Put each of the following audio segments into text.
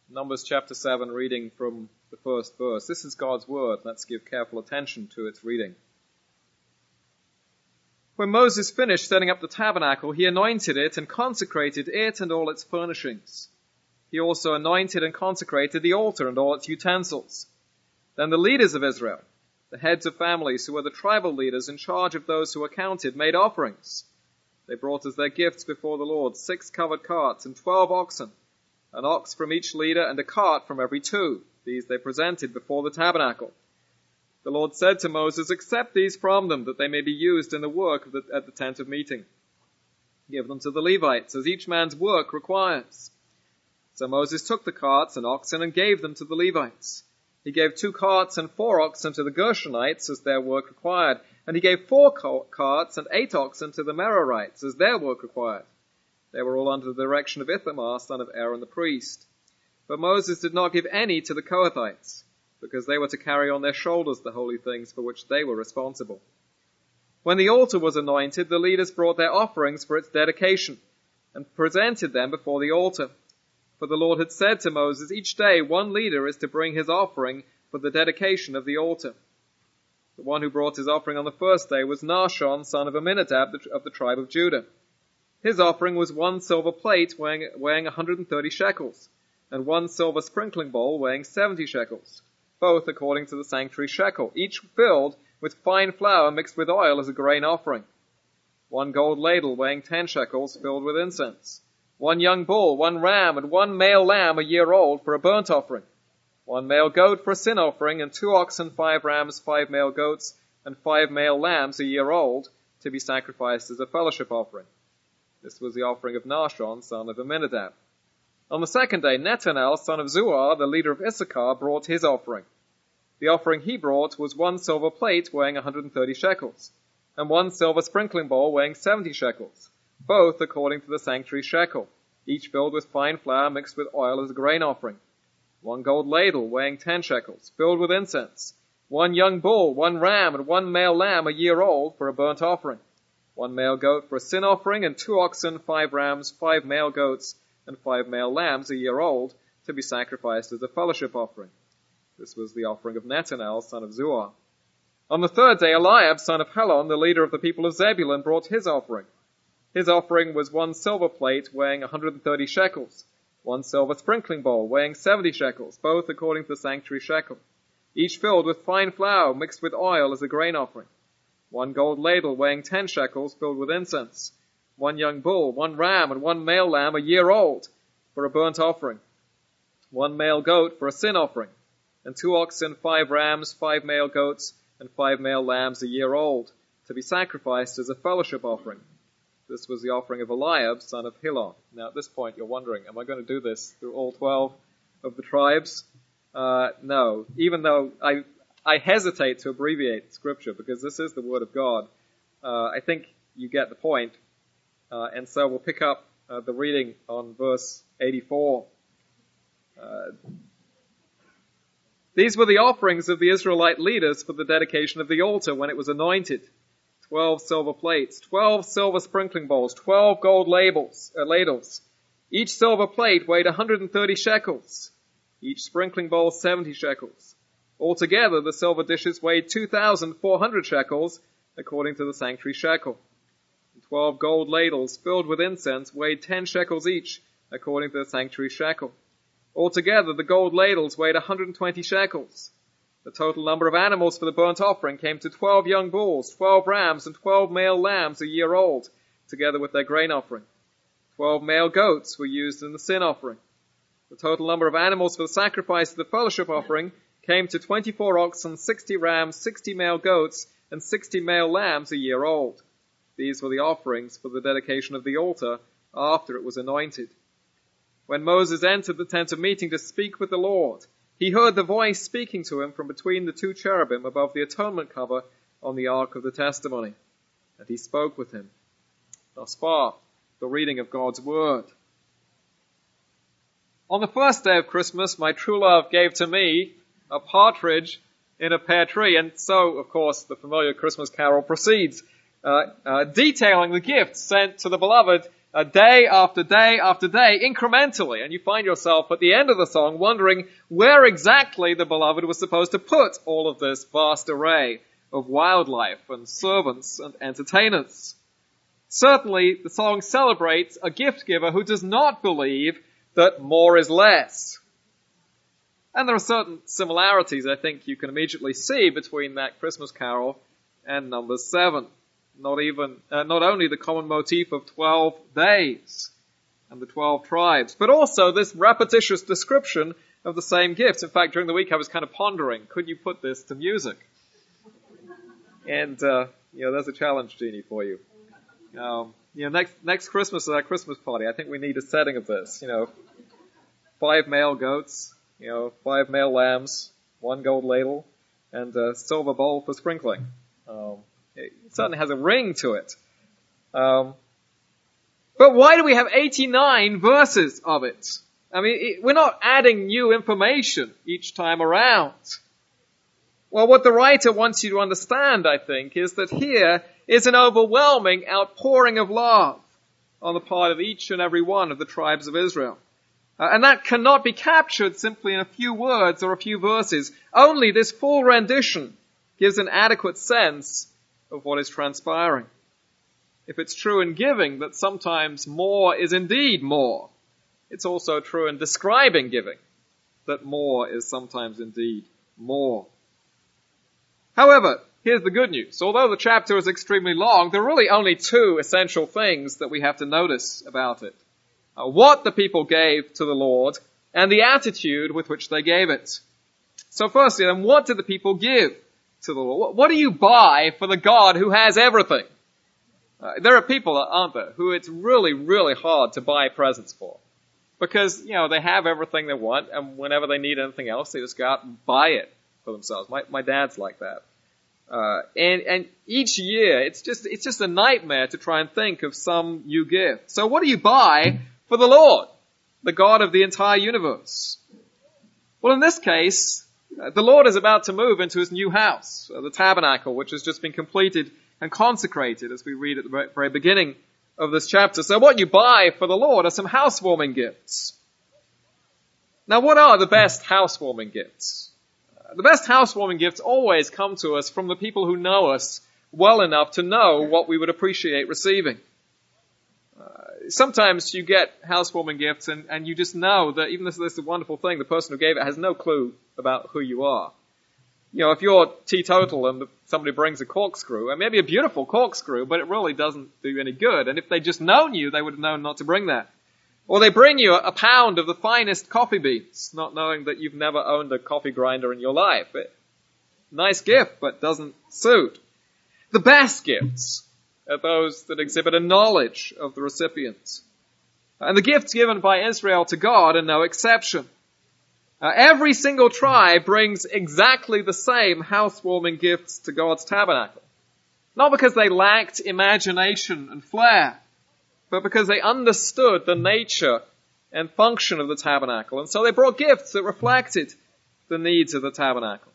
Numbers chapter 7, reading from the first verse. This is God's word. Let's give careful attention to its reading. When Moses finished setting up the tabernacle, he anointed it and consecrated it and all its furnishings. He also anointed and consecrated the altar and all its utensils. Then the leaders of Israel, the heads of families who were the tribal leaders in charge of those who were counted, made offerings. They brought as their gifts before the Lord 6 covered carts and 12 oxen, an ox from each leader and a cart from every 2. These they presented before the tabernacle. The Lord said to Moses, "Accept these from them, that they may be used in the work at the tent of meeting. Give them to the Levites, as each man's work requires." So Moses took the carts and oxen and gave them to the Levites. He gave 2 carts and 4 oxen to the Gershonites, as their work required, and he gave 4 carts and 8 oxen to the Merarites, as their work required. They were all under the direction of Ithamar, son of Aaron the priest. But Moses did not give any to the Kohathites, because they were to carry on their shoulders the holy things for which they were responsible. When the altar was anointed, the leaders brought their offerings for its dedication, and presented them before the altar. For the Lord had said to Moses, "Each day 1 leader is to bring his offering for the dedication of the altar." The one who brought his offering on the first day was Nahshon, son of Amminadab, of the tribe of Judah. His offering was 1 silver plate weighing 130 shekels, and 1 silver sprinkling bowl weighing 70 shekels, both according to the sanctuary shekel, each filled with fine flour mixed with oil as a grain offering. 1 gold ladle weighing 10 shekels filled with incense. 1 young bull, 1 ram, and 1 male lamb a year old for a burnt offering. 1 male goat for a sin offering, and 2 oxen, 5 rams, 5 male goats, and 5 male lambs a year old to be sacrificed as a fellowship offering. This was the offering of Nahshon, son of Amminadab. On the second day, Netanel, son of Zuar, the leader of Issachar, brought his offering. The offering he brought was 1 silver plate weighing 130 shekels, and 1 silver sprinkling bowl weighing 70 shekels, both according to the sanctuary shekel, each filled with fine flour mixed with oil as a grain offering. 1 gold ladle weighing 10 shekels, filled with incense. 1 young bull, 1 ram, and 1 male lamb a year old for a burnt offering. 1 male goat for a sin offering, and 2 oxen, 5 rams, 5 male goats, and 5 male lambs a year old to be sacrificed as a fellowship offering. This was the offering of Netanel, son of Zuar. On the third day, Eliab, son of Helon, the leader of the people of Zebulun, brought his offering. His offering was 1 silver plate weighing 130 shekels, 1 silver sprinkling bowl weighing 70 shekels, both according to the sanctuary shekel, each filled with fine flour mixed with oil as a grain offering. 1 gold ladle weighing 10 shekels filled with incense. 1 young bull, 1 ram, and 1 male lamb a year old for a burnt offering. 1 male goat for a sin offering, and 2 oxen, 5 rams, 5 male goats, and 5 male lambs a year old to be sacrificed as a fellowship offering. This was the offering of Eliab, son of Helon. Now at this point you're wondering, am I going to do this through all 12 of the tribes? No. Even though I hesitate to abbreviate Scripture because this is the Word of God, I think you get the point. And so we'll pick up the reading on verse 84. These were the offerings of the Israelite leaders for the dedication of the altar when it was anointed. 12 silver plates, 12 silver sprinkling bowls, 12 gold ladles. Each silver plate weighed 130 shekels. Each sprinkling bowl 70 shekels. Altogether, the silver dishes weighed 2,400 shekels, according to the sanctuary shekel. 12 gold ladles filled with incense weighed 10 shekels each, according to the sanctuary shekel. Altogether, the gold ladles weighed 120 shekels. The total number of animals for the burnt offering came to 12 young bulls, 12 rams, and 12 male lambs a year old, together with their grain offering. 12 male goats were used in the sin offering. The total number of animals for the sacrifice of the fellowship offering came to 24 oxen, 60 rams, 60 male goats, and 60 male lambs a year old. These were the offerings for the dedication of the altar after it was anointed. When Moses entered the tent of meeting to speak with the Lord, he heard the voice speaking to him from between the 2 cherubim above the atonement cover on the ark of the testimony. And he spoke with him. Thus far, the reading of God's word. On the first day of Christmas, my true love gave to me a partridge in a pear tree. And so, of course, the familiar Christmas carol proceeds, detailing the gifts sent to the beloved day after day after day, incrementally, and you find yourself at the end of the song wondering where exactly the beloved was supposed to put all of this vast array of wildlife and servants and entertainers. Certainly, the song celebrates a gift giver who does not believe that more is less. And there are certain similarities I think you can immediately see between that Christmas carol and number 7. Not only the common motif of 12 days and the 12 tribes, but also this repetitious description of the same gift. In fact, during the week I was kind of pondering, could you put this to music? And, there's a challenge, Jeannie, for you. Next Christmas at our Christmas party, I think we need a setting of this. 5 male goats, 5 male lambs, 1 gold ladle, and a silver bowl for sprinkling. It certainly has a ring to it. But why do we have 89 verses of it? I mean, we're not adding new information each time around. Well, what the writer wants you to understand, I think, is that here is an overwhelming outpouring of love on the part of each and every one of the tribes of Israel. And that cannot be captured simply in a few words or a few verses. Only this full rendition gives an adequate sense of what is transpiring. If it's true in giving that sometimes more is indeed more, it's also true in describing giving that more is sometimes indeed more. However, here's the good news. Although the chapter is extremely long, there are really only 2 essential things that we have to notice about it. What the people gave to the Lord and the attitude with which they gave it. So firstly, then, what did the people give to the Lord? What do you buy for the God who has everything? There are people, aren't there, who it's really, really hard to buy presents for. Because, they have everything they want, and whenever they need anything else, they just go out and buy it for themselves. My dad's like that. And each year, it's just a nightmare to try and think of some new gift. So what do you buy for the Lord, the God of the entire universe? Well, in this case, the Lord is about to move into his new house, the tabernacle, which has just been completed and consecrated, as we read at the very beginning of this chapter. So what you buy for the Lord are some housewarming gifts. Now, what are the best housewarming gifts? The best housewarming gifts always come to us from the people who know us well enough to know what we would appreciate receiving. Sometimes you get housewarming gifts and you just know that even though this is a wonderful thing, the person who gave it has no clue about who you are. If you're teetotal and somebody brings a corkscrew, and maybe a beautiful corkscrew, but it really doesn't do you any good. And if they'd just known you, they would have known not to bring that. Or they bring you a pound of the finest coffee beans, not knowing that you've never owned a coffee grinder in your life. Nice gift, but doesn't suit. The best gifts are those that exhibit a knowledge of the recipient. And the gifts given by Israel to God are no exception. Every single tribe brings exactly the same housewarming gifts to God's tabernacle. Not because they lacked imagination and flair, but because they understood the nature and function of the tabernacle. And so they brought gifts that reflected the needs of the tabernacle.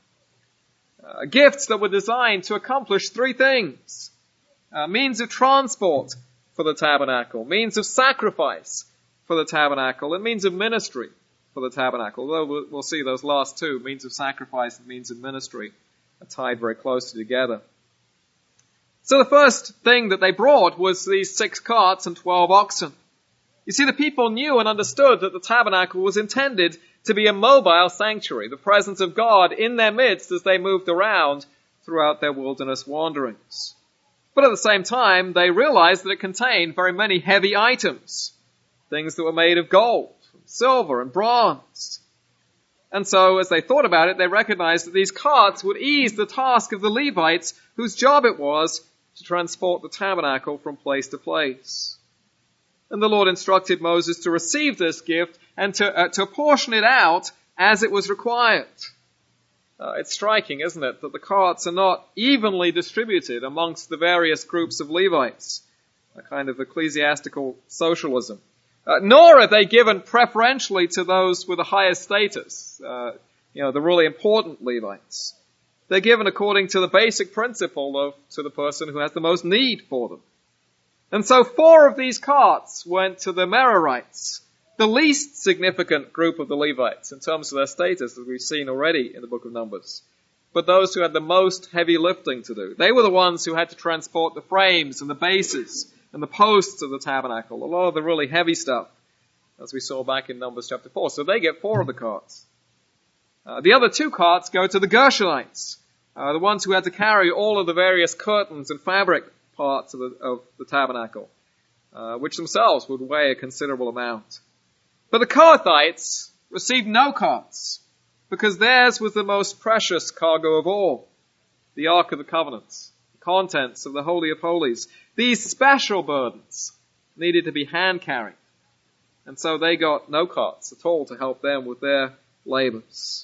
Gifts that were designed to accomplish 3 things. Means of transport for the tabernacle, means of sacrifice for the tabernacle, and means of ministry for the tabernacle. Although we'll see those last 2, means of sacrifice and means of ministry, are tied very closely together. So the first thing that they brought was these 6 carts and 12 oxen. You see, the people knew and understood that the tabernacle was intended to be a mobile sanctuary, the presence of God in their midst as they moved around throughout their wilderness wanderings. But at the same time, they realized that it contained very many heavy items, things that were made of gold, silver, and bronze. And so, as they thought about it, they recognized that these carts would ease the task of the Levites, whose job it was to transport the tabernacle from place to place. And the Lord instructed Moses to receive this gift and to portion it out as it was required. It's striking, isn't it, that the carts are not evenly distributed amongst the various groups of Levites, a kind of ecclesiastical socialism. Nor are they given preferentially to those with the highest status, the really important Levites. They're given according to the basic principle of to the person who has the most need for them. And so 4 of these carts went to the Merarites, the least significant group of the Levites in terms of their status, as we've seen already in the book of Numbers. But those who had the most heavy lifting to do. They were the ones who had to transport the frames and the bases and the posts of the tabernacle, a lot of the really heavy stuff, as we saw back in Numbers chapter 4. So they get 4 of the carts. The other 2 carts go to the Gershonites, the ones who had to carry all of the various curtains and fabric parts of the tabernacle, which themselves would weigh a considerable amount. But the Kohathites received no carts, because theirs was the most precious cargo of all, the Ark of the Covenant, the contents of the Holy of Holies. These special burdens needed to be hand-carried, and so they got no carts at all to help them with their labors.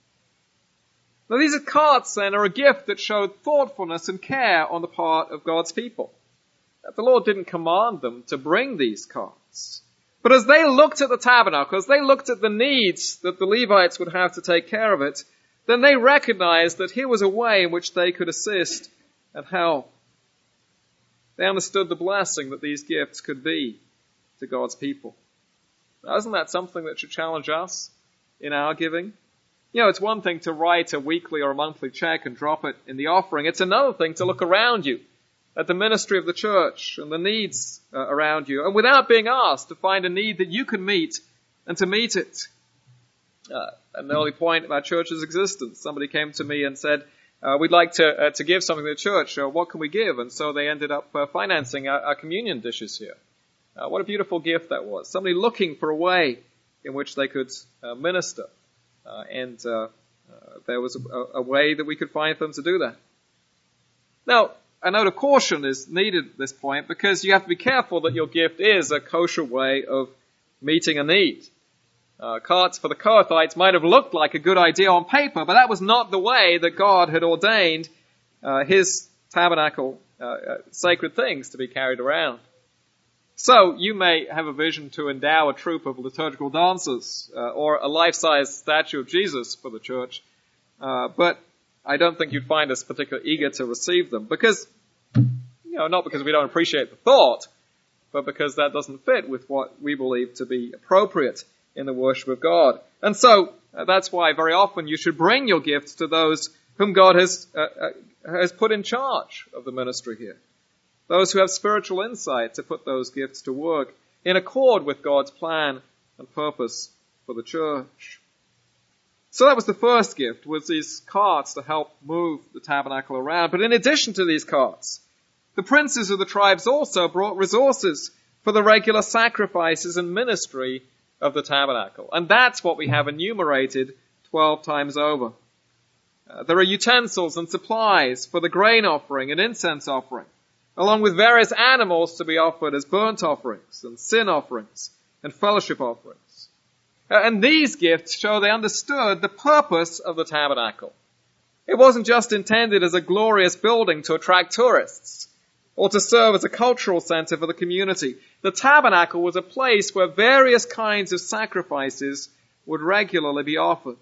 Now these carts then are a gift that showed thoughtfulness and care on the part of God's people. The Lord didn't command them to bring these carts. But as they looked at the tabernacle, as they looked at the needs that the Levites would have to take care of it, then they recognized that here was a way in which they could assist and help. They understood the blessing that these gifts could be to God's people. Now, isn't that something that should challenge us in our giving? You know, it's one thing to write a weekly or a monthly check and drop it in the offering. It's another thing to look around you at the ministry of the church and the needs around you, and without being asked, to find a need that you can meet and to meet it. An early point of our church's existence, somebody came to me and said, we'd like to give something to the church. What can we give? And so they ended up financing our communion dishes here. What a beautiful gift that was. Somebody looking for a way in which they could minister. And there was a way that we could find for them to do that. Now, a note of caution is needed at this point, because you have to be careful that your gift is a kosher way of meeting a need. Carts for the Kohathites might have looked like a good idea on paper, but that was not the way that God had ordained his tabernacle sacred things to be carried around. So you may have a vision to endow a troupe of liturgical dancers or a life-size statue of Jesus for the church, but I don't think you'd find us particularly eager to receive them, because, not because we don't appreciate the thought, but because that doesn't fit with what we believe to be appropriate in the worship of God. And so that's why very often you should bring your gifts to those whom God has put in charge of the ministry here. Those who have spiritual insight to put those gifts to work in accord with God's plan and purpose for the church. So that was the first gift, was these carts to help move the tabernacle around. But in addition to these carts, the princes of the tribes also brought resources for the regular sacrifices and ministry of the tabernacle. And that's what we have enumerated 12 times over. There are utensils and supplies for the grain offering and incense offering, along with various animals to be offered as burnt offerings and sin offerings and fellowship offerings. And these gifts show they understood the purpose of the tabernacle. It wasn't just intended as a glorious building to attract tourists or to serve as a cultural center for the community. The tabernacle was a place where various kinds of sacrifices would regularly be offered.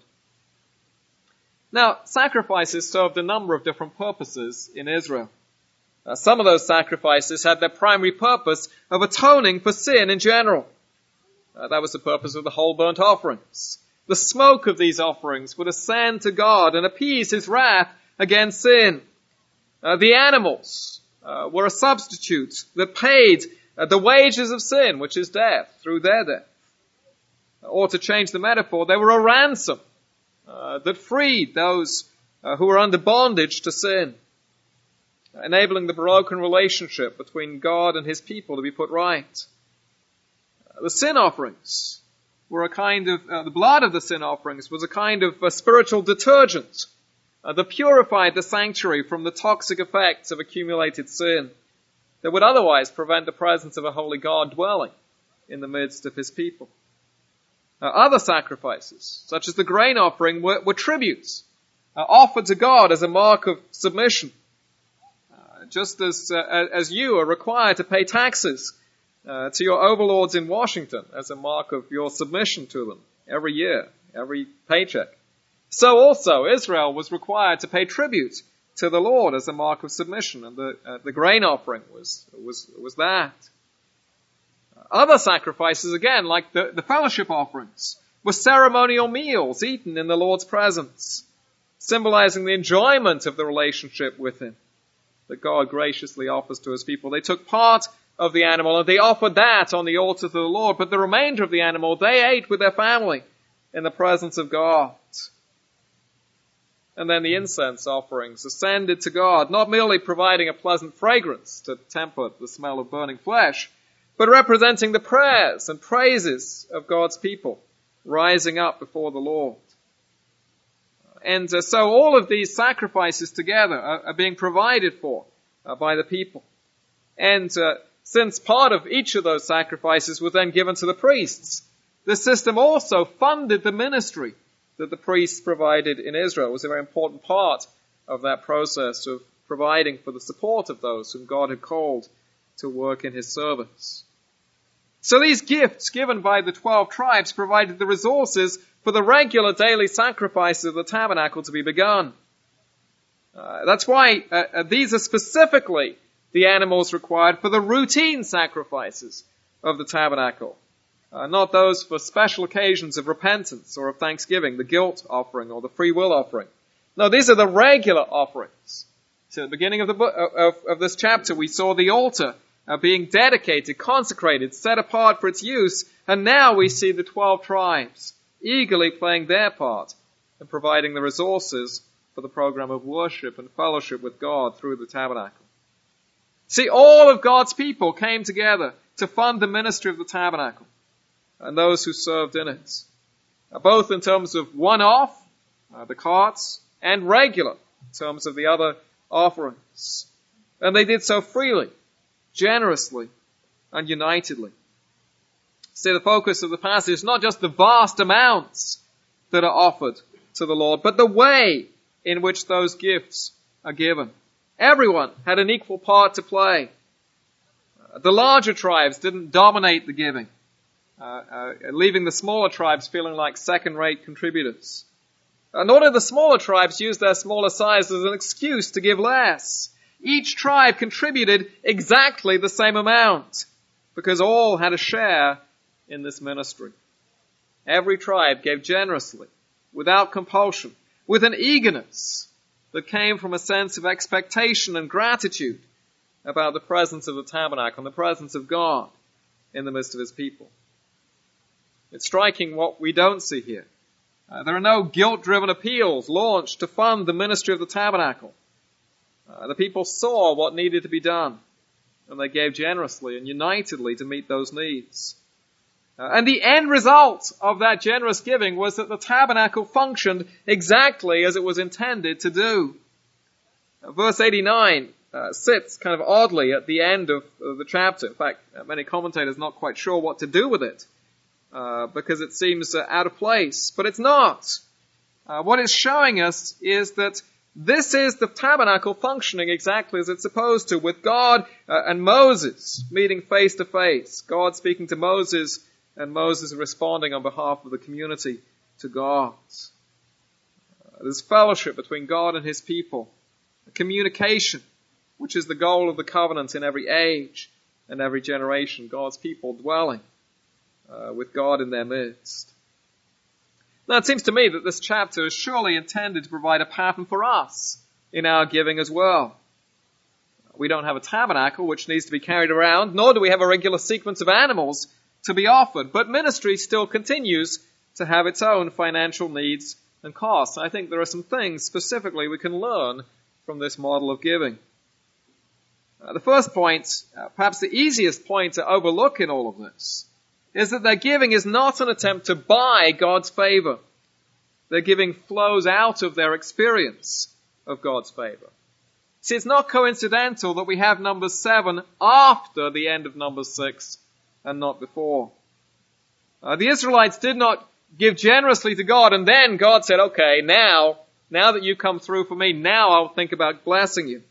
Now, sacrifices served a number of different purposes in Israel. Some of those sacrifices had their primary purpose of atoning for sin in general. That was the purpose of the whole burnt offerings. The smoke of these offerings would ascend to God and appease his wrath against sin. The animals were a substitute that paid the wages of sin, which is death, through their death. Or to change the metaphor, they were a ransom that freed those who were under bondage to sin, enabling the broken relationship between God and his people to be put right. The sin offerings were a kind of, the blood of the sin offerings was a kind of spiritual detergent that purified the sanctuary from the toxic effects of accumulated sin that would otherwise prevent the presence of a holy God dwelling in the midst of his people. Other sacrifices, such as the grain offering, were tributes offered to God as a mark of submission, just as you are required to pay taxes to your overlords in Washington as a mark of your submission to them every year, every paycheck. So also Israel was required to pay tribute to the Lord as a mark of submission, and the grain offering was that. Other sacrifices, again, like the fellowship offerings, were ceremonial meals eaten in the Lord's presence, symbolizing the enjoyment of the relationship with Him that God graciously offers to His people. They took part of the animal and they offered that on the altar to the Lord, but the remainder of the animal they ate with their family in the presence of God. And then the incense offerings ascended to God, not merely providing a pleasant fragrance to temper the smell of burning flesh, but representing the prayers and praises of God's people rising up before the Lord. And so all of these sacrifices together are being provided for by the people. And since part of each of those sacrifices was then given to the priests, the system also funded the ministry that the priests provided in Israel. It was a very important part of that process of providing for the support of those whom God had called to work in His service. So these gifts given by the 12 tribes provided the resources for the regular daily sacrifices of the tabernacle to be begun. That's why these are specifically the animals required for the routine sacrifices of the tabernacle, not those for special occasions of repentance or of thanksgiving, the guilt offering or the free will offering. No, these are the regular offerings. So at the beginning of the book, of this chapter, we saw the altar being dedicated, consecrated, set apart for its use, and now we see the 12 tribes eagerly playing their part and providing the resources for the program of worship and fellowship with God through the tabernacle. See, all of God's people came together to fund the ministry of the tabernacle and those who served in it, both in terms of one-off, the carts, and regular, in terms of the other offerings. And they did so freely, generously, and unitedly. See, the focus of the passage is not just the vast amounts that are offered to the Lord, but the way in which those gifts are given. Everyone had an equal part to play. The larger tribes didn't dominate the giving, leaving the smaller tribes feeling like second-rate contributors. Nor did the smaller tribes use their smaller size as an excuse to give less. Each tribe contributed exactly the same amount, because all had a share in this ministry. Every tribe gave generously, without compulsion, with an eagerness that came from a sense of expectation and gratitude about the presence of the tabernacle and the presence of God in the midst of His people. It's striking what we don't see here. There are no guilt-driven appeals launched to fund the ministry of the tabernacle. The people saw what needed to be done, and they gave generously and unitedly to meet those needs. And the end result of that generous giving was that the tabernacle functioned exactly as it was intended to do. Verse 89 sits kind of oddly at the end of the chapter. In fact, many commentators are not quite sure what to do with it, because it seems out of place. But it's not. What it's showing us is that this is the tabernacle functioning exactly as it's supposed to, with God and Moses meeting face to face. God speaking to Moses and Moses responding on behalf of the community to God. There's fellowship between God and His people. Communication, which is the goal of the covenant in every age and every generation. God's people dwelling with God in their midst. Now it seems to me that this chapter is surely intended to provide a pattern for us in our giving as well. We don't have a tabernacle which needs to be carried around, nor do we have a regular sequence of animals to be offered, but ministry still continues to have its own financial needs and costs. I think there are some things specifically we can learn from this model of giving. The first point, perhaps the easiest point to overlook in all of this, is that their giving is not an attempt to buy God's favor. Their giving flows out of their experience of God's favor. See, it's not coincidental that we have Numbers 7 after the end of Numbers 6 and not before. The Israelites did not give generously to God and then God said, okay, now that you come through for me, now I'll think about blessing you.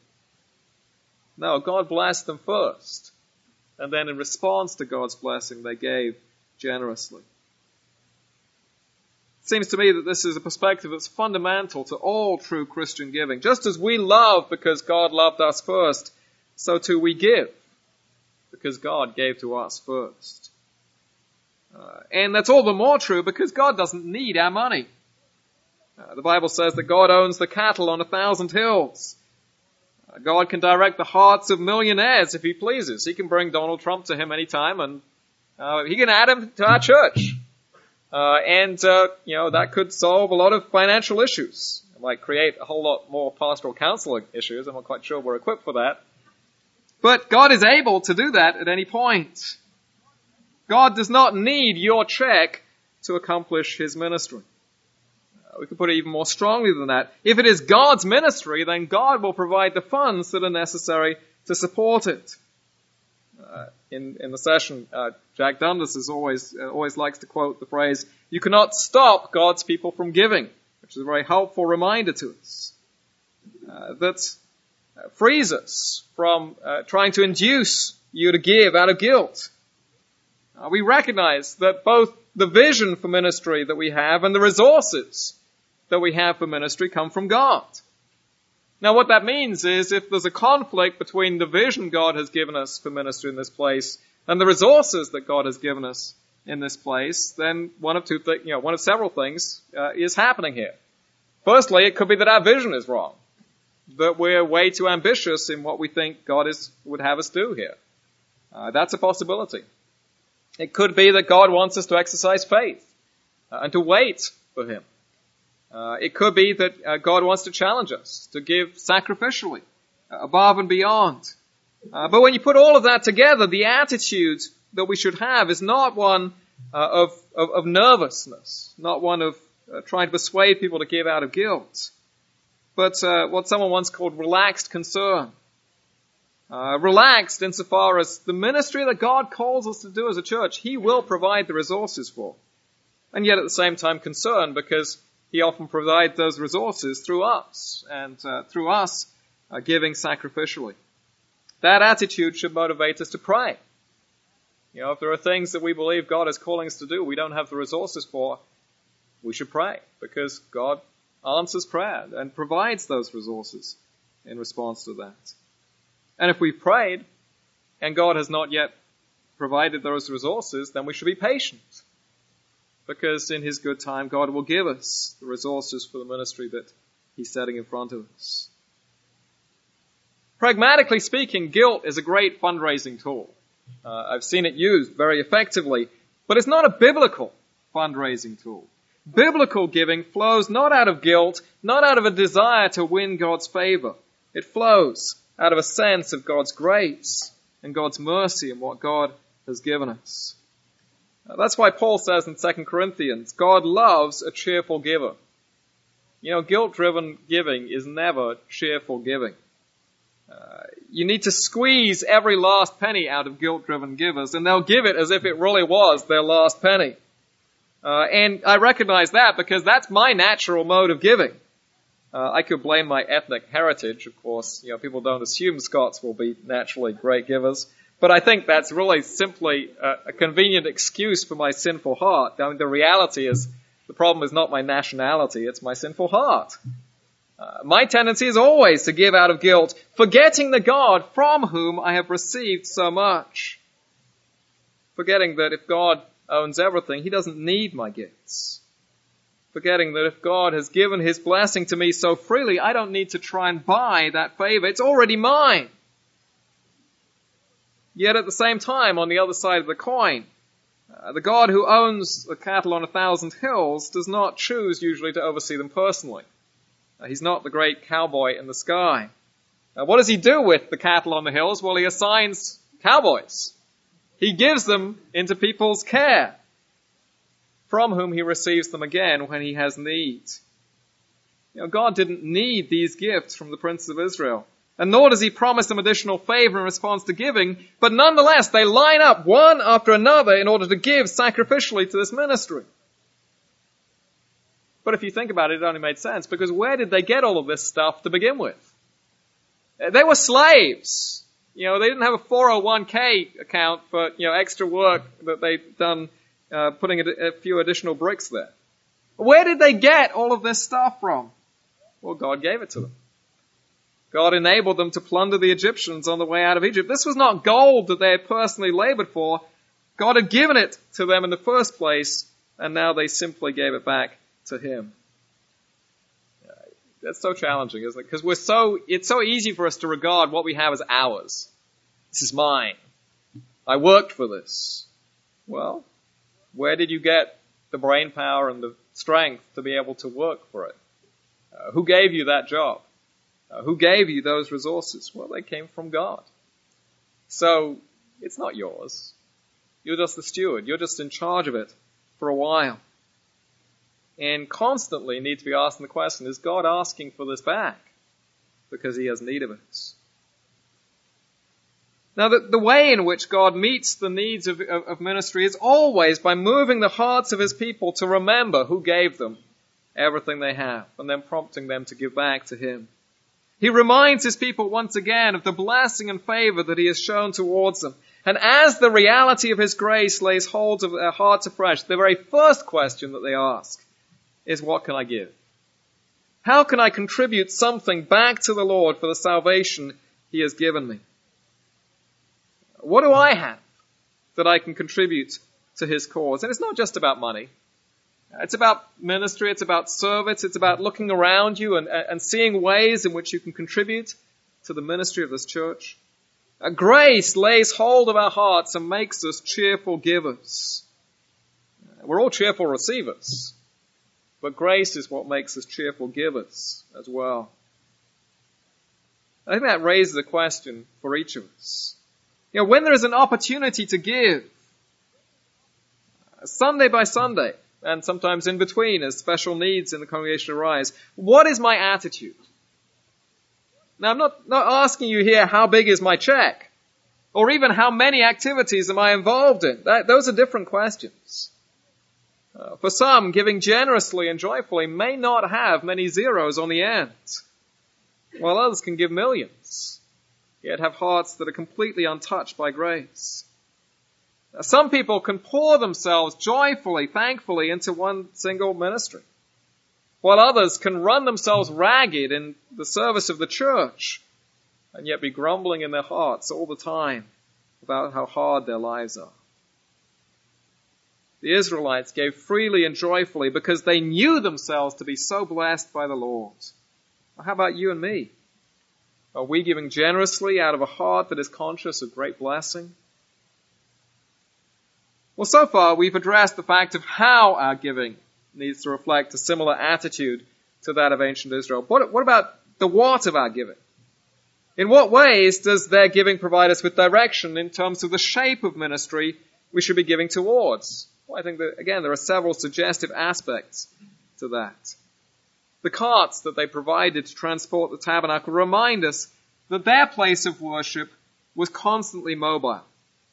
No, God blessed them first. And then in response to God's blessing, they gave generously. It seems to me that this is a perspective that's fundamental to all true Christian giving. Just as we love because God loved us first, so too we give because God gave to us first. And that's all the more true because God doesn't need our money. The Bible says that God owns the cattle on 1,000 hills. God can direct the hearts of millionaires if he pleases. He can bring Donald Trump to him anytime, and he can add him to our church. That could solve a lot of financial issues. It might create a whole lot more pastoral counseling issues. I'm not quite sure we're equipped for that. But God is able to do that at any point. God does not need your check to accomplish his ministry. We could put it even more strongly than that. If it is God's ministry, then God will provide the funds that are necessary to support it. In the session, Jack Dundas always likes to quote the phrase, "You cannot stop God's people from giving," which is a very helpful reminder to us. That frees us from trying to induce you to give out of guilt. We recognize that both the vision for ministry that we have and the resources that we have for ministry come from God. Now what that means is if there's a conflict between the vision God has given us for ministry in this place and the resources that God has given us in this place, then one of several things is happening here. Firstly, it could be that our vision is wrong, that we're way too ambitious in what we think God would have us do here. That's a possibility. It could be that God wants us to exercise faith and to wait for him. It could be that God wants to challenge us to give sacrificially, above and beyond. But when you put all of that together, the attitude that we should have is not one of nervousness, not one of trying to persuade people to give out of guilt, but what someone once called relaxed concern. Relaxed insofar as the ministry that God calls us to do as a church, he will provide the resources for. And yet at the same time concerned because he often provides those resources through us, and through us giving sacrificially. That attitude should motivate us to pray. If there are things that we believe God is calling us to do, we don't have the resources for, we should pray, because God answers prayer and provides those resources in response to that. And if we've prayed, and God has not yet provided those resources, then we should be patient. Because in his good time, God will give us the resources for the ministry that he's setting in front of us. Pragmatically speaking, guilt is a great fundraising tool. I've seen it used very effectively, but it's not a biblical fundraising tool. Biblical giving flows not out of guilt, not out of a desire to win God's favor. It flows out of a sense of God's grace and God's mercy and what God has given us. That's why Paul says in 2 Corinthians, God loves a cheerful giver. Guilt-driven giving is never cheerful giving. You need to squeeze every last penny out of guilt-driven givers, and they'll give it as if it really was their last penny. And I recognize that because that's my natural mode of giving. I could blame my ethnic heritage, of course. People don't assume Scots will be naturally great givers. But I think that's really simply a convenient excuse for my sinful heart. I mean, the reality is the problem is not my nationality, it's my sinful heart. My tendency is always to give out of guilt, forgetting the God from whom I have received so much. Forgetting that if God owns everything, he doesn't need my gifts. Forgetting that if God has given his blessing to me so freely, I don't need to try and buy that favor. It's already mine. Yet at the same time, on the other side of the coin, the God who owns the cattle on 1,000 hills does not choose usually to oversee them personally. He's not the great cowboy in the sky. What does he do with the cattle on the hills? Well, he assigns cowboys. He gives them into people's care, from whom he receives them again when he has need. God didn't need these gifts from the Prince of Israel. And nor does he promise them additional favor in response to giving, but nonetheless they line up one after another in order to give sacrificially to this ministry. But if you think about it, it only made sense, because where did they get all of this stuff to begin with? They were slaves. They didn't have a 401k account for, extra work that they'd done, putting a few additional bricks there. Where did they get all of this stuff from? Well, God gave it to them. God enabled them to plunder the Egyptians on the way out of Egypt. This was not gold that they had personally labored for. God had given it to them in the first place, and now they simply gave it back to Him. That's so challenging, isn't it? Because it's so easy for us to regard what we have as ours. This is mine. I worked for this. Well, where did you get the brain power and the strength to be able to work for it? Who gave you that job? Who gave you those resources? Well, they came from God. So, it's not yours. You're just the steward. You're just in charge of it for a while. And constantly need to be asking the question, is God asking for this back? Because He has need of it. Now, the way in which God meets the needs of ministry is always by moving the hearts of His people to remember who gave them everything they have, and then prompting them to give back to Him. He reminds His people once again of the blessing and favor that He has shown towards them. And as the reality of His grace lays hold of their hearts afresh, the very first question that they ask is, what can I give? How can I contribute something back to the Lord for the salvation He has given me? What do I have that I can contribute to His cause? And it's not just about money. It's about ministry, it's about service, it's about looking around you and seeing ways in which you can contribute to the ministry of this church. Grace lays hold of our hearts and makes us cheerful givers. We're all cheerful receivers, but grace is what makes us cheerful givers as well. I think that raises a question for each of us. When there is an opportunity to give, Sunday by Sunday, and sometimes in between as special needs in the congregation arise, what is my attitude? Now, I'm not asking you here, how big is my check? Or even how many activities am I involved in? Those are different questions. For some, giving generously and joyfully may not have many zeros on the end, while others can give millions, yet have hearts that are completely untouched by grace. Some people can pour themselves joyfully, thankfully into one single ministry, while others can run themselves ragged in the service of the church and yet be grumbling in their hearts all the time about how hard their lives are. The Israelites gave freely and joyfully because they knew themselves to be so blessed by the Lord. Well, how about you and me? Are we giving generously out of a heart that is conscious of great blessing? Well, so far we've addressed the fact of how our giving needs to reflect a similar attitude to that of ancient Israel. What about the what of our giving? In what ways does their giving provide us with direction in terms of the shape of ministry we should be giving towards? Well, I think that, again, there are several suggestive aspects to that. The carts that they provided to transport the tabernacle remind us that their place of worship was constantly mobile.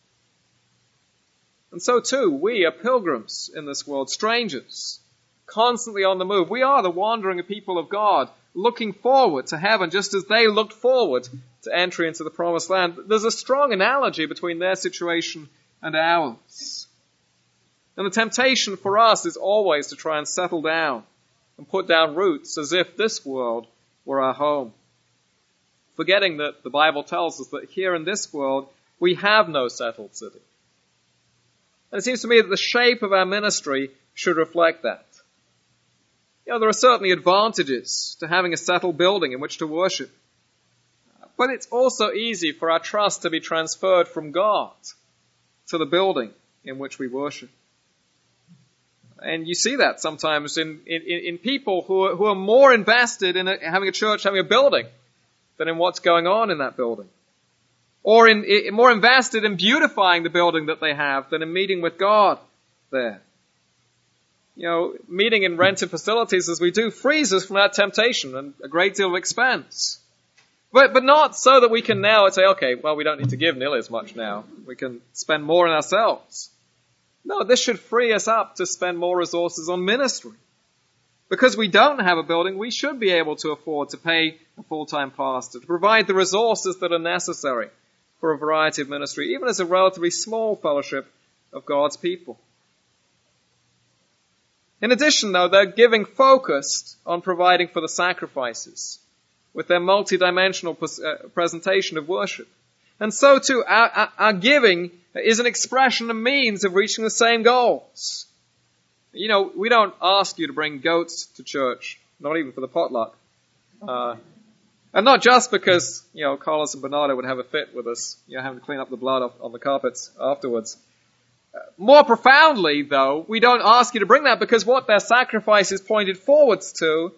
And so too, we are pilgrims in this world, strangers, constantly on the move. We are the wandering people of God, looking forward to heaven, just as they looked forward to entry into the promised land. There's a strong analogy between their situation and ours. And the temptation for us is always to try and settle down and put down roots as if this world were our home, forgetting that the Bible tells us that here in this world we have no settled city. And it seems to me that the shape of our ministry should reflect that. There are certainly advantages to having a settled building in which to worship. But it's also easy for our trust to be transferred from God to the building in which we worship. And you see that sometimes in people who are more invested in having a church, having a building, than in what's going on in that building. Or in more invested in beautifying the building that they have than in meeting with God there. Meeting in rented facilities as we do frees us from that temptation and a great deal of expense. But not so that we can now say, okay, well, we don't need to give nearly as much now. We can spend more on ourselves. No, this should free us up to spend more resources on ministry. Because we don't have a building, we should be able to afford to pay a full-time pastor, to provide the resources that are necessary for a variety of ministry, even as a relatively small fellowship of God's people. In addition, though, their giving focused on providing for the sacrifices with their multidimensional presentation of worship. And so too, our giving is an expression and means of reaching the same goals. You know, we don't ask you to bring goats to church, not even for the potluck. And not just because, you know, Carlos and Bernardo would have a fit with us, you know, having to clean up the blood on the carpets afterwards. More profoundly, though, we don't ask you to bring that because what their sacrifice is pointed forwards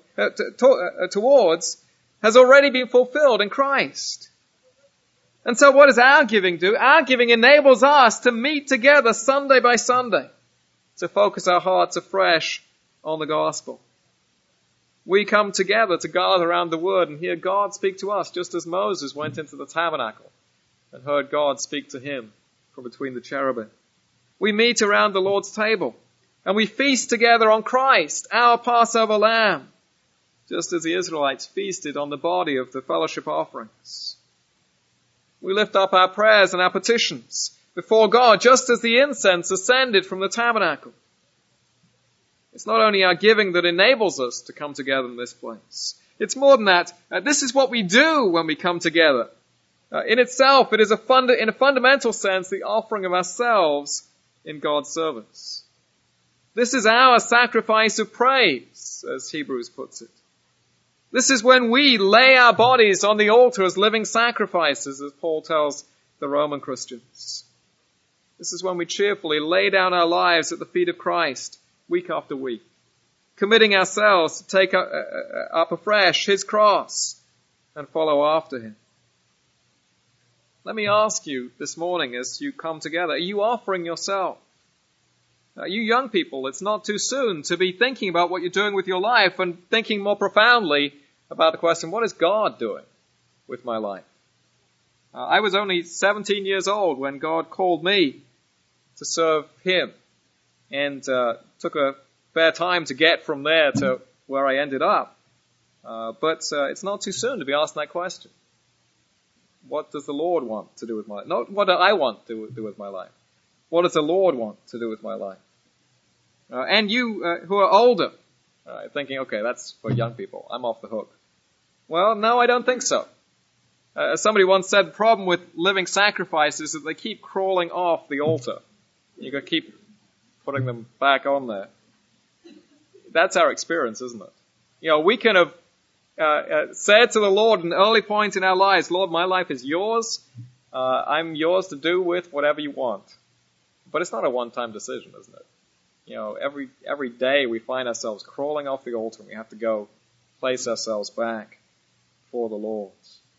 towards has already been fulfilled in Christ. And so what does our giving do? Our giving enables us to meet together Sunday by Sunday, to focus our hearts afresh on the gospel. We come together to gather around the Word and hear God speak to us, just as Moses went into the tabernacle and heard God speak to him from between the cherubim. We meet around the Lord's table and we feast together on Christ, our Passover lamb, just as the Israelites feasted on the body of the fellowship offerings. We lift up our prayers and our petitions before God, just as the incense ascended from the tabernacle. It's not only our giving that enables us to come together in this place. It's more than that. This is what we do when we come together. In itself, it is in a fundamental sense the offering of ourselves in God's service. This is our sacrifice of praise, as Hebrews puts it. This is when we lay our bodies on the altar as living sacrifices, as Paul tells the Roman Christians. This is when we cheerfully lay down our lives at the feet of Christ week after week, committing ourselves to take up afresh His cross and follow after Him. Let me ask you this morning as you come together, are you offering yourself? You young people, it's not too soon to be thinking about what you're doing with your life and thinking more profoundly about the question, what is God doing with my life? I was only 17 years old when God called me to serve Him, and took a fair time to get from there to where I ended up. But it's not too soon to be asking that question. What does the Lord want to do with my life? Not what do I want to do with my life. What does the Lord want to do with my life? And you who are older, thinking, okay, that's for young people. I'm off the hook. Well, no, I don't think so. As somebody once said, the problem with living sacrifices is that they keep crawling off the altar. You've got to keep putting them back on there. That's our experience, isn't it? You know, we can have said to the Lord at an early point in our lives, Lord, my life is yours. I'm yours to do with whatever you want. But it's not a one-time decision, isn't it? You know, every day we find ourselves crawling off the altar and we have to go place ourselves back for the Lord.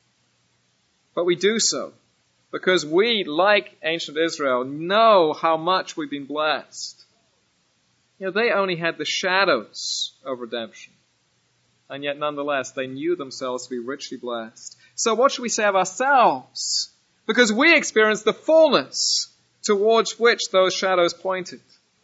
But we do so because we, like ancient Israel, know how much we've been blessed. You know, they only had the shadows of redemption. And yet, nonetheless, they knew themselves to be richly blessed. So what should we say of ourselves? Because we experienced the fullness towards which those shadows pointed.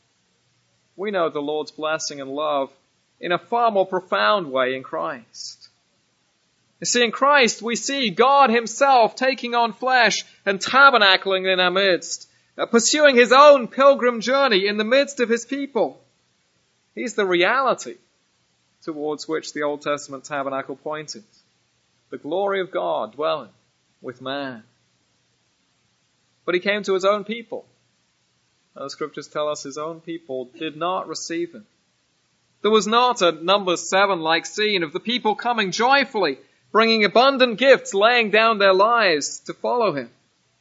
We know the Lord's blessing and love in a far more profound way in Christ. You see, in Christ we see God Himself taking on flesh and tabernacling in our midst, pursuing His own pilgrim journey in the midst of His people. He's the reality towards which the Old Testament tabernacle pointed. The glory of God dwelling with man. But He came to His own people. And the scriptures tell us His own people did not receive Him. There was not a Numbers 7-like scene of the people coming joyfully, bringing abundant gifts, laying down their lives to follow Him.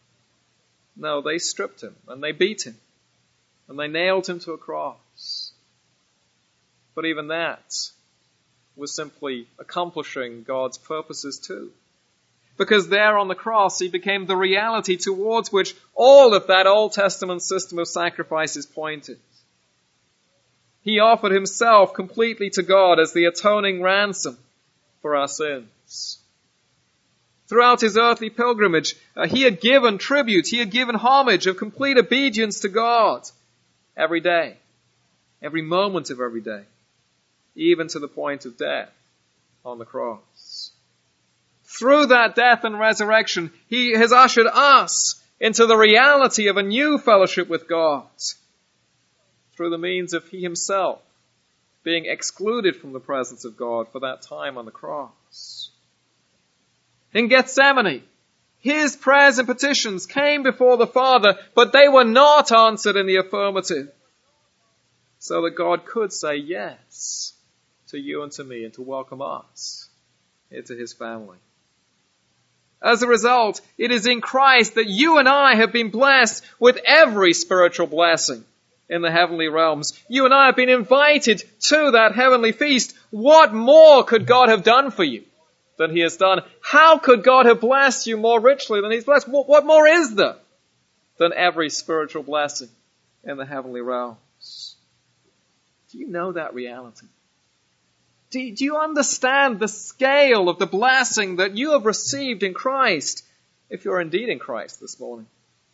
No, they stripped Him and they beat Him and they nailed Him to a cross. But even that was simply accomplishing God's purposes too. Because there on the cross He became the reality towards which all of that Old Testament system of sacrifices pointed. He offered Himself completely to God as the atoning ransom for our sins. Throughout His earthly pilgrimage, He had given tribute, He had given homage of complete obedience to God every day, every moment of every day, even to the point of death on the cross. Through that death and resurrection, He has ushered us into the reality of a new fellowship with God through the means of He Himself being excluded from the presence of God for that time on the cross. In Gethsemane, his prayers and petitions came before the Father, but they were not answered in the affirmative, so that God could say yes to you and to me and to welcome us into his family. As a result, it is in Christ that you and I have been blessed with every spiritual blessing in the heavenly realms. You and I have been invited to that heavenly feast. What more could God have done for you than he has done? How could God have blessed you more richly than he's blessed? What more is there than every spiritual blessing in the heavenly realms? Do you know that reality? Do you understand the scale of the blessing that you have received in Christ, if you're indeed in Christ this morning?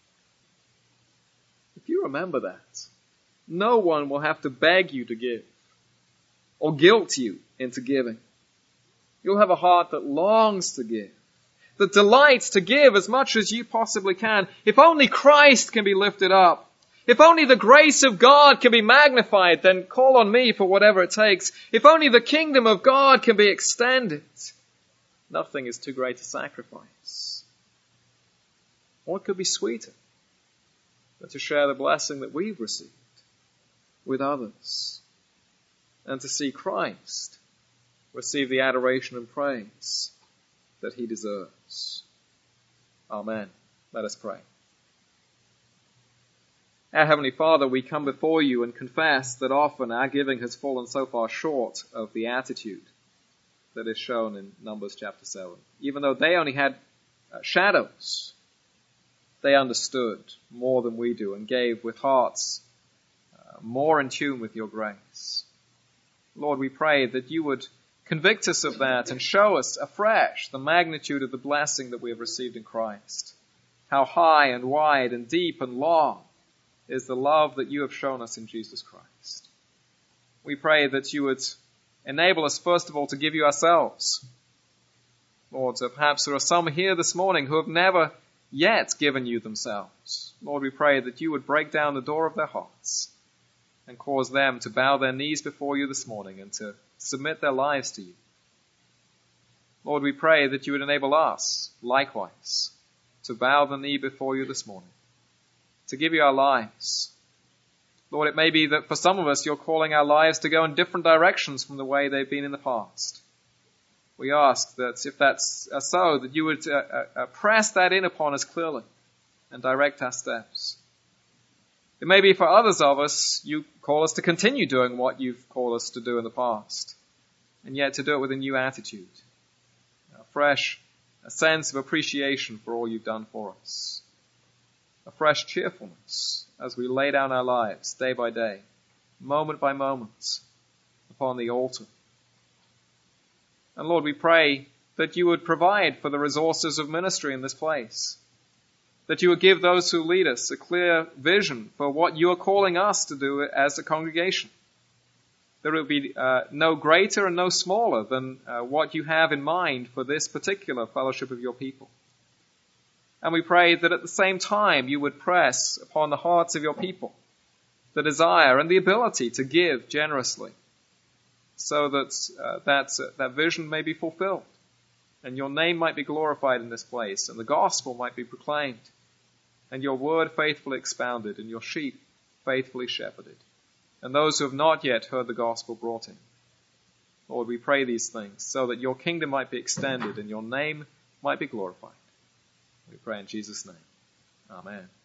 If you remember that, no one will have to beg you to give or guilt you into giving. You'll have a heart that longs to give, that delights to give as much as you possibly can. If only Christ can be lifted up, if only the grace of God can be magnified, then call on me for whatever it takes. If only the kingdom of God can be extended, nothing is too great a sacrifice. What could be sweeter than to share the blessing that we've received with others and to see Christ receive the adoration and praise that he deserves? Amen. Let us pray. Our Heavenly Father, we come before you and confess that often our giving has fallen so far short of the attitude that is shown in Numbers chapter 7. Even though they only had shadows, they understood more than we do and gave with hearts more in tune with your grace. Lord, we pray that you would convict us of that and show us afresh the magnitude of the blessing that we have received in Christ. How high and wide and deep and long is the love that you have shown us in Jesus Christ. We pray that you would enable us, first of all, to give you ourselves. Lord, so perhaps there are some here this morning who have never yet given you themselves. Lord, we pray that you would break down the door of their hearts and cause them to bow their knees before you this morning and to submit their lives to you. Lord, we pray that you would enable us, likewise, to bow the knee before you this morning, to give you our lives. Lord, it may be that for some of us you're calling our lives to go in different directions from the way they've been in the past. We ask that if that's so, that you would press that in upon us clearly and direct our steps. It may be for others of us, you call us to continue doing what you've called us to do in the past, and yet to do it with a new attitude, a sense of appreciation for all you've done for us, a fresh cheerfulness as we lay down our lives day by day, moment by moment, upon the altar. And Lord, we pray that you would provide for the resources of ministry in this place, that you would give those who lead us a clear vision for what you are calling us to do as a congregation. There will be no greater and no smaller than what you have in mind for this particular fellowship of your people. And we pray that at the same time you would press upon the hearts of your people the desire and the ability to give generously, so that that vision may be fulfilled and your name might be glorified in this place and the gospel might be proclaimed and your word faithfully expounded and your sheep faithfully shepherded and those who have not yet heard the gospel brought in. Lord, we pray these things so that your kingdom might be extended and your name might be glorified. We pray in Jesus' name. Amen.